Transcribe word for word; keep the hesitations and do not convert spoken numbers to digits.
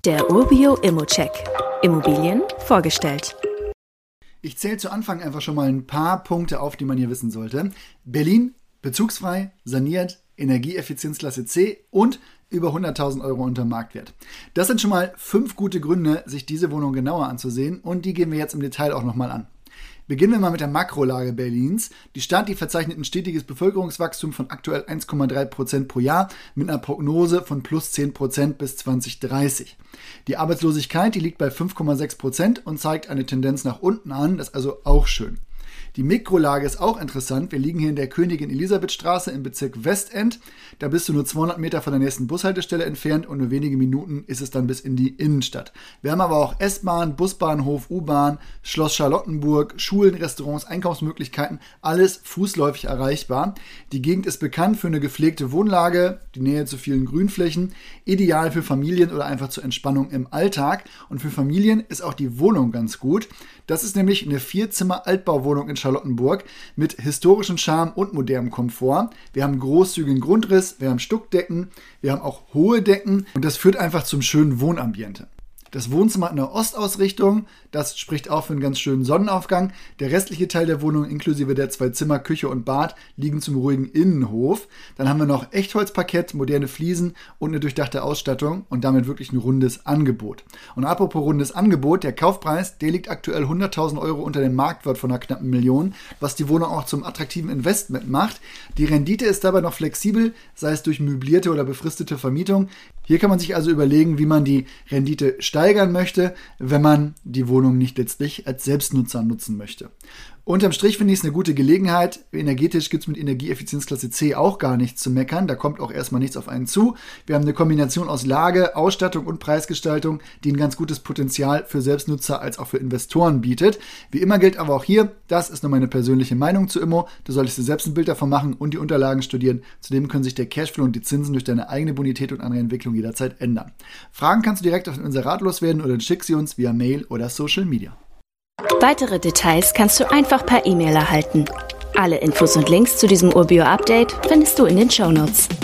Der Urbio Immocheck. Immobilien vorgestellt. Ich zähle zu Anfang einfach schon mal ein paar Punkte auf, die man hier wissen sollte. Berlin, bezugsfrei, saniert, Energieeffizienzklasse C und über hunderttausend Euro unter Marktwert. Das sind schon mal fünf gute Gründe, sich diese Wohnung genauer anzusehen, und die gehen wir jetzt im Detail auch nochmal an. Beginnen wir mal mit der Makrolage Berlins. Die Stadt, die verzeichnet ein stetiges Bevölkerungswachstum von aktuell eins Komma drei Prozent pro Jahr mit einer Prognose von plus zehn Prozent bis zwanzig dreißig. Die Arbeitslosigkeit, die liegt bei fünf Komma sechs Prozent und zeigt eine Tendenz nach unten an. Das ist also auch schön. Die Mikrolage ist auch interessant. Wir liegen hier in der Königin-Elisabeth-Straße im Bezirk Westend. Da bist du nur zweihundert Meter von der nächsten Bushaltestelle entfernt und nur wenige Minuten ist es dann bis in die Innenstadt. Wir haben aber auch S-Bahn, Busbahnhof, U-Bahn, Schloss Charlottenburg, Schulen, Restaurants, Einkaufsmöglichkeiten, alles fußläufig erreichbar. Die Gegend ist bekannt für eine gepflegte Wohnlage, die Nähe zu vielen Grünflächen, ideal für Familien oder einfach zur Entspannung im Alltag. Und für Familien ist auch die Wohnung ganz gut. Das ist nämlich eine Vierzimmer-Altbauwohnung in Charlottenburg mit historischem Charme und modernem Komfort. Wir haben großzügigen Grundriss, wir haben Stuckdecken, wir haben auch hohe Decken und das führt einfach zum schönen Wohnambiente. Das Wohnzimmer hat eine Ostausrichtung, das spricht auch für einen ganz schönen Sonnenaufgang. Der restliche Teil der Wohnung inklusive der zwei Zimmer, Küche und Bad liegen zum ruhigen Innenhof. Dann haben wir noch Echtholzparkett, moderne Fliesen und eine durchdachte Ausstattung und damit wirklich ein rundes Angebot. Und apropos rundes Angebot, der Kaufpreis, der liegt aktuell hunderttausend Euro unter dem Marktwert von einer knappen Million, was die Wohnung auch zum attraktiven Investment macht. Die Rendite ist dabei noch flexibel, sei es durch möblierte oder befristete Vermietung. Hier kann man sich also überlegen, wie man die Rendite steigern möchte, wenn man die Wohnung nicht letztlich als Selbstnutzer nutzen möchte. Unterm Strich finde ich es eine gute Gelegenheit. Energetisch gibt es mit Energieeffizienzklasse C auch gar nichts zu meckern. Da kommt auch erstmal nichts auf einen zu. Wir haben eine Kombination aus Lage, Ausstattung und Preisgestaltung, die ein ganz gutes Potenzial für Selbstnutzer als auch für Investoren bietet. Wie immer gilt aber auch hier, das ist nur meine persönliche Meinung zu Immo. Du solltest dir selbst ein Bild davon machen und die Unterlagen studieren. Zudem können sich der Cashflow und die Zinsen durch deine eigene Bonität und andere Entwicklung jederzeit ändern. Fragen kannst du direkt auf unser Rat loswerden oder schick sie uns via Mail oder Social Media. Weitere Details kannst du einfach per E-Mail erhalten. Alle Infos und Links zu diesem Urbio-Update findest du in den Shownotes.